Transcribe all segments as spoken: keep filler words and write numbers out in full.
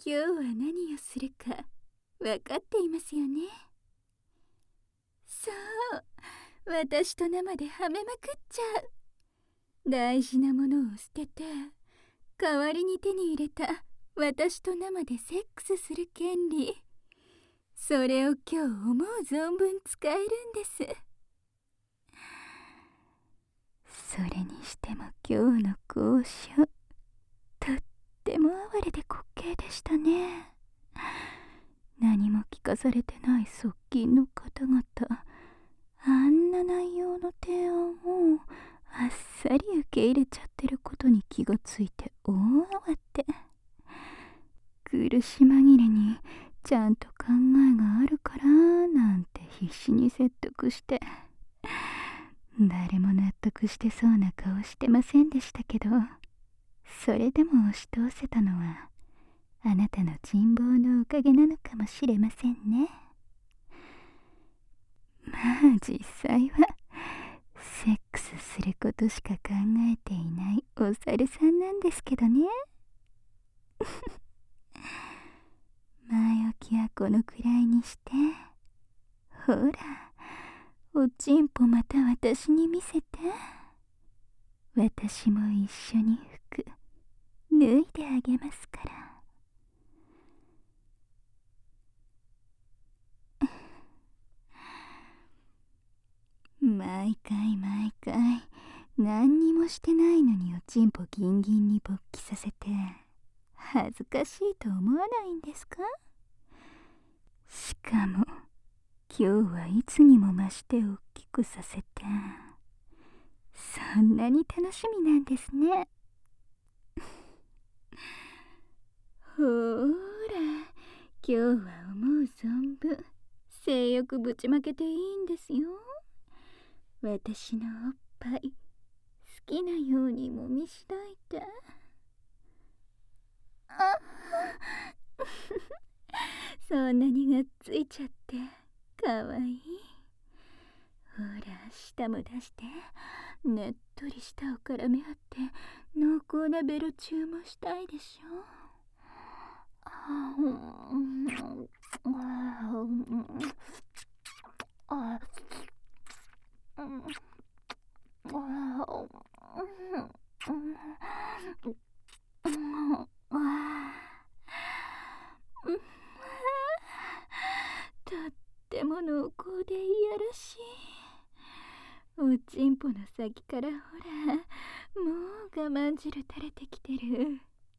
今日は何をするか分かっていますよね。そう、私と生ではめまくっちゃう。大事なものを捨てて代わりに手に入れた私と生でセックスする権利、それを今日思う存分使えるんです。それにしても今日の交渉、とっても哀れで滑稽でしたね。何も聞かされてない側近の方々、あんな内容の提案をあっさり受け入れちゃってることに気がついて大慌て。苦し紛れにちゃんと考えがあるからなんて必死に説得して、誰も納得してそうな顔してませんでしたけど、それでも押し通せたのはあなたの人望のおかげなのかもしれませんね。まあ実際はセックスすることしか考えていないお猿さんなんですけどね。前置きはこのくらいにして、ほら、おちんぽまた私に見せて。私も一緒に服脱いであげますから。毎回毎回何にもしてないのにおちんぽギンギンに勃起させて恥ずかしいと思わないんですか？しかも今日はいつにも増して大きくさせて、そんなに楽しみなんですね。ほーら、今日は思う存分性欲ぶちまけていいんですよ。私のおっぱい好きなようにもみしといて。あそんなにがっついちゃってかわいい。ほら、舌も出して、ねっとり舌を絡め合って濃厚なベロチューもしたいでしょ。あうんあとっても濃厚でいやらしい。おちんぽの先からほら、もう我慢汁垂れてきてる。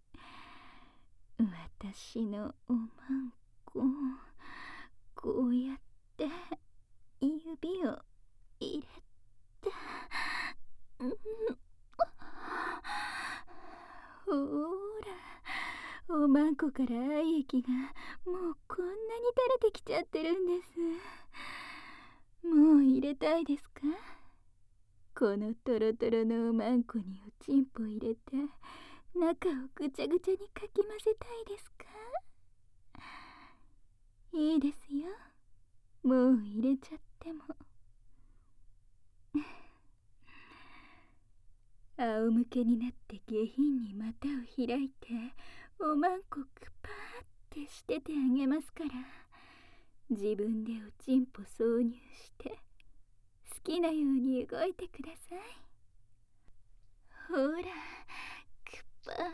私のおまんこ、こうやって指を入れて、うん、ほら、おまんこから愛液がもうこんなに垂れてきちゃってるんです。もう入れたいですか？このトロトロのおまんこにおちんぽ入れて中をぐちゃぐちゃにかき混ぜたいですか？いいですよ、もう入れちゃっても。仰向けになって下品に股を開いておまんこくぱーってしててあげますから、自分でおちんぽ挿入して好きなように動いてください。ほら、くぱーって。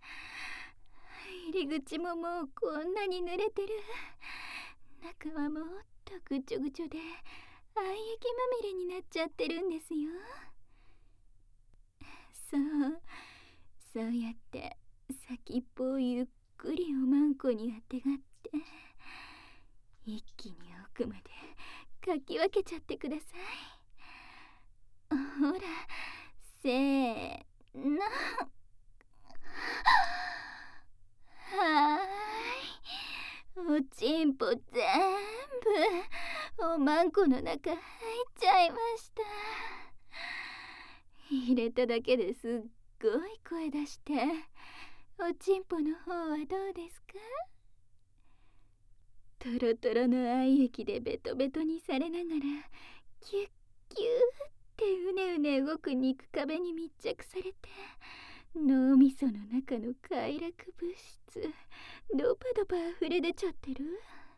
入り口ももうこんなに濡れてる。中はもっとぐちょぐちょで愛液まみれになっちゃってるんですよ。そう、そうやって先っぽをゆっくりおまんこにあてがって一気に奥までかき分けちゃってください。ほら、せーの。はーい、おちんぽ全部おまんこの中入っちゃいました。入れただけですっごい声出して、おちんぽの方はどうですか？トロトロの愛液でベトベトにされながらキュッキューってうねうね動く肉壁に密着されて脳みその中の快楽物質ドバドバ溢れ出ちゃってる。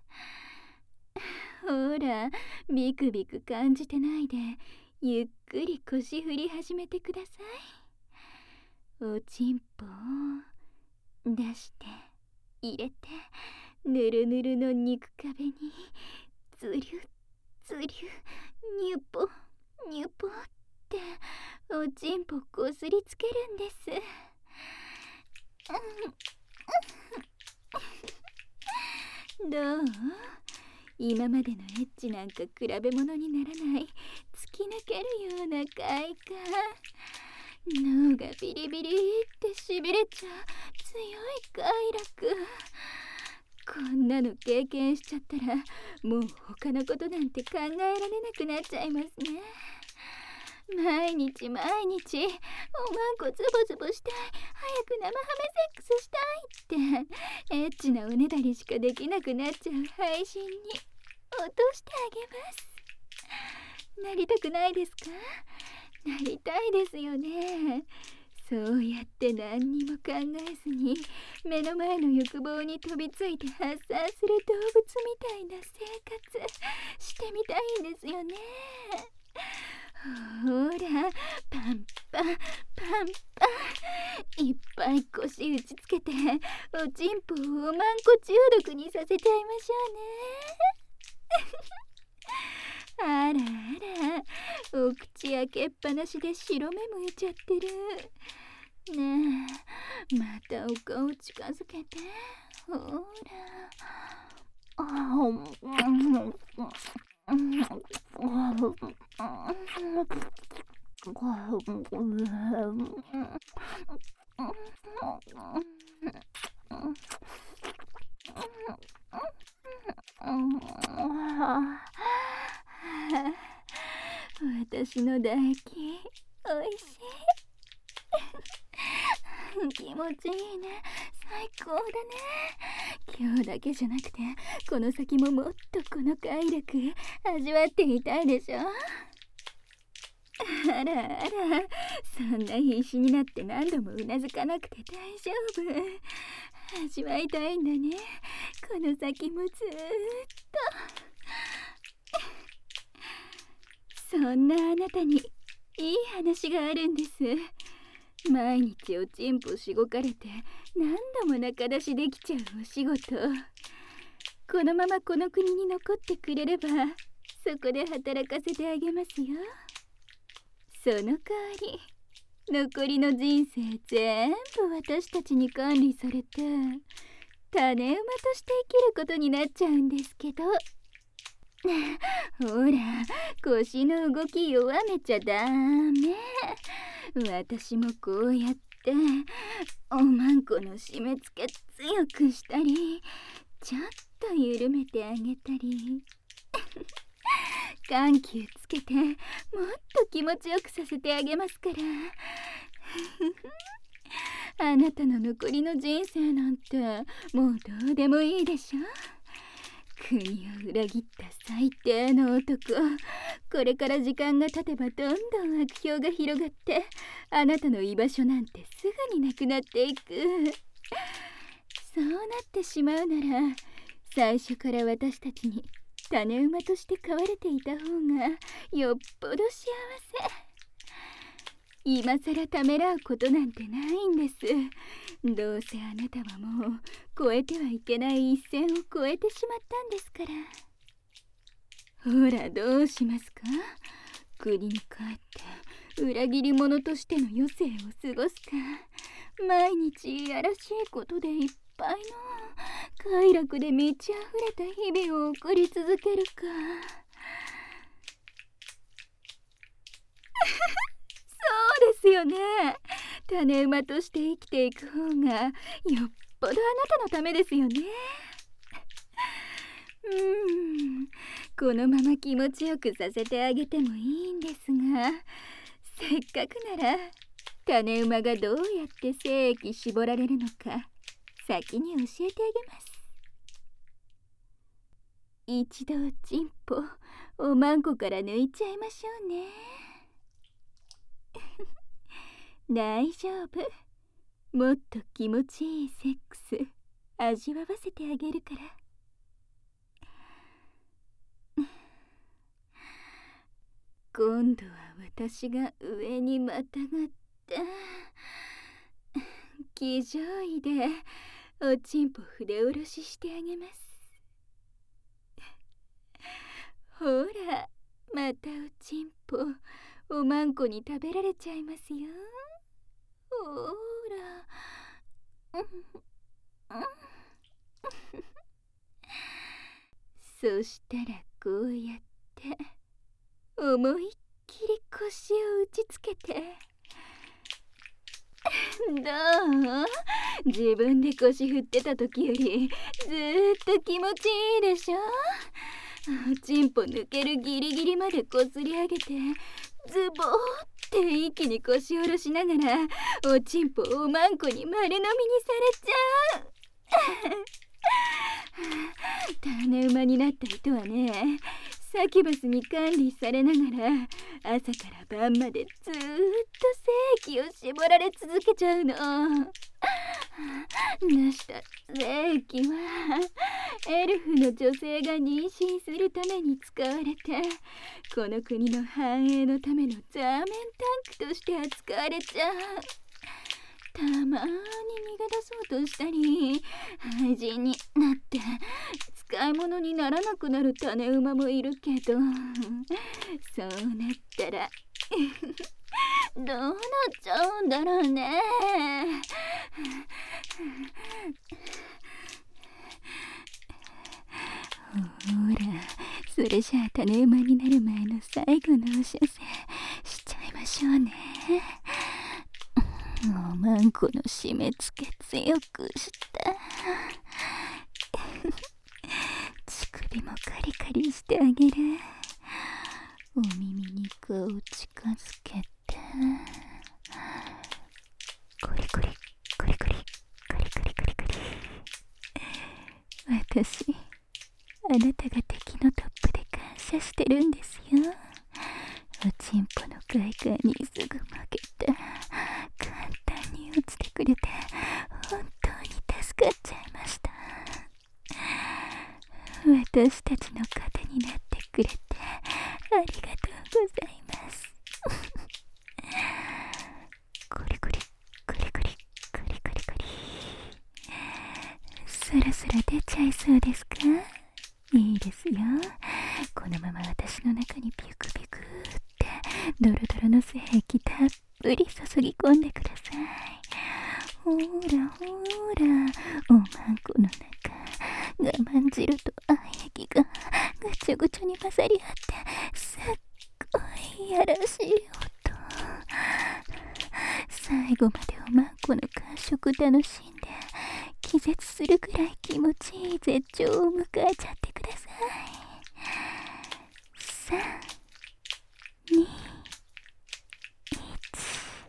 ほら、ビクビク感じてないでゆっくり腰振り始めてください。おちんぽを出して入れて、ぬるぬるの肉壁にズリュズリュニュポニュポっておちんぽこすりつけるんです。どう？今までのエッチなんか比べ物にならない突き抜けるような快感。脳がビリビリってしびれちゃう強い快楽。こんなの経験しちゃったらもう他のことなんて考えられなくなっちゃいますね。毎日毎日おまんこズボズボしたい、早く生ハメセックスしたいってエッチなおねだりしかできなくなっちゃう配信に落としてあげます。なりたくないですか？なりたいですよね。そうやって何にも考えずに目の前の欲望に飛びついて発散する動物みたいな生活してみたいんですよね。ほら、パンパンパンパンいっぱい腰打ちつけておちんぽをおまんこ中毒にさせちゃいましょうね。あらあら、お口開けっぱなしで白目向いちゃってる。ねえ、またお顔近づけて。ほら。あ私の唾液おいしい。気持ちいいね。最高だね。今日だけじゃなくてこの先ももっとこの快楽味わってみたいでしょ。あらあら、そんな必死になって何度もうなずかなくて大丈夫。味わいたいんだね、この先もずーっと。そんなあなたにいい話があるんです。毎日おちんぽしごかれて何度も仲出しできちゃうお仕事、このままこの国に残ってくれればそこで働かせてあげますよ。その代わり残りの人生全部私たちに管理されて種馬として生きることになっちゃうんですけど。ほら、腰の動き弱めちゃダメ。私もこうやっておまんこの締め付け強くしたりちょっと緩めてあげたり緩急つけてもっと気持ちよくさせてあげますから。あなたの残りの人生なんてもうどうでもいいでしょ。国を裏切った最低の男、これから時間が経てばどんどん悪評が広がってあなたの居場所なんてすぐになくなっていく。そうなってしまうなら最初から私たちに種馬として飼われていた方がよっぽど幸せ。今さらためらうことなんてないんです。どうせあなたはもう越えてはいけない一線を越えてしまったんですから。ほら、どうしますか？国に帰って裏切り者としての余生を過ごすか、毎日いやらしいことでいっぱいの快楽で満ち溢れた日々を送り続けるか。そうですよね。種馬として生きていく方がよっぽどあなたのためですよね。うーん、このまま気持ちよくさせてあげてもいいんですが、せっかくなら種馬がどうやって精液絞られるのか先に教えてあげます。一度チンポおまんこから抜いちゃいましょうね。大丈夫、 もっと気持ちいいセックス味わわせてあげるから。今度は私が上にまたがって気乗位でおちんぽ筆下ろししてあげます。ほら、またおちんぽおまんこに食べられちゃいますよ。ほらそしたらこうやって思いっきり腰を打ちつけて、どう？自分で腰振ってた時よりずーっと気持ちいいでしょ。おちんぽ抜けるギリギリまでこすり上げて、ズボーって一気に腰下ろしながらおちんぽをおまんこに丸飲みにされちゃう。種馬になった人はね、サキュバスに管理されながら朝から晩までずーっと精液を絞られ続けちゃうの。出した精液はエルフの女性が妊娠するために使われて、この国の繁栄のためのザーメンタンクとして扱われちゃう。たまーに逃げ出そうとしたり愛人になって使い物にならなくなる種馬もいるけど、そうなったらどうなっちゃうんだろうね。ほら、それじゃあ種馬になる前の最後のお射精しちゃいましょうね。おまんこの締め付け強くして乳首もカリカリしてあげる。お耳に顔を近づけて、コリコリコリコリカリカリカリカリ。私、あなたが敵のトップで感謝してるんですよ。おちんぽの快感にすぐ負けて簡単に落ちてくれて本当に助かっちゃいました。私たちの糧になってくれてありがとうございます。コリコリコリコリコリコリコリ。そろそろ出ちゃいそうですか？いいですよ。このまま私の中にピュクピュクってドロドロの精液たっぷり注ぎ込んでください。ほらほら、おまんこの中、我慢汁と愛液がぐちゃぐちゃに混ざり合ってすっごいやらしい音。最後までおまんこの感触楽しんで気絶するくらい気持ちいい絶頂を迎えちゃってください。さん、に、いち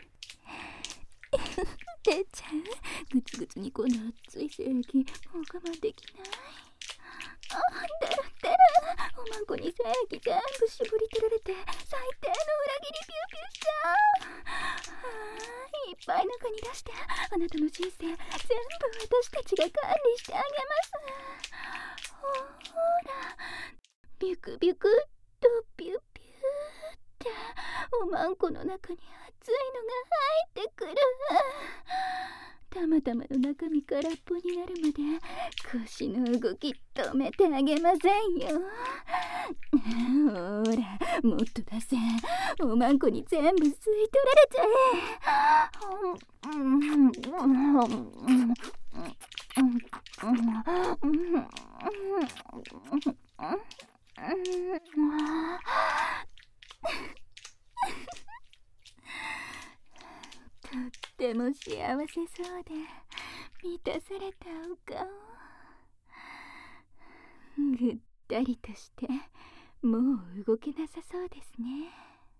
出ちゃう。ぐつぐつにこの熱い精液もう我慢できない。あ、出る出る。おまんこに精液全部絞り取られて最低の裏切りピューピューしちゃう。いっぱい中に出してあなたの人生全部私たちが管理してあげます。ほら、ビュクビュクっとピューピューっておまんこの中に熱いのが入ってくる。たまたまの中身空っぽになるまで腰の動き止めてあげませんよ。ほら、もっと出せ。おまんこに全部吸い取られちゃえ。とっても幸せそうで満たされたお顔。ぐったりとしてもう動けなさそうですね。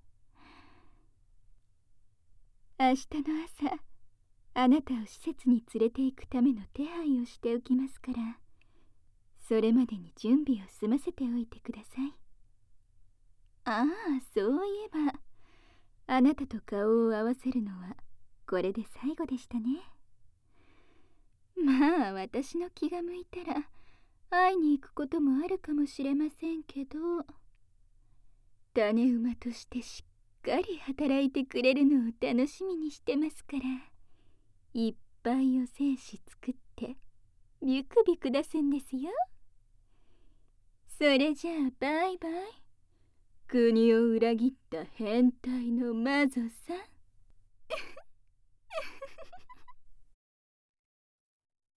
明日の朝、あなたを施設に連れて行くための手配をしておきますから、それまでに準備を済ませておいてください。ああ、そういえばあなたと顔を合わせるのはこれで最後でしたね。 まあ私の気が向いたら会いに行くこともあるかもしれませんけど、種馬としてしっかり働いてくれるのを楽しみにしてますから、いっぱいお精子作ってビクビク出すんですよ。それじゃあバイバイ。国を裏切った変態の魔女さん。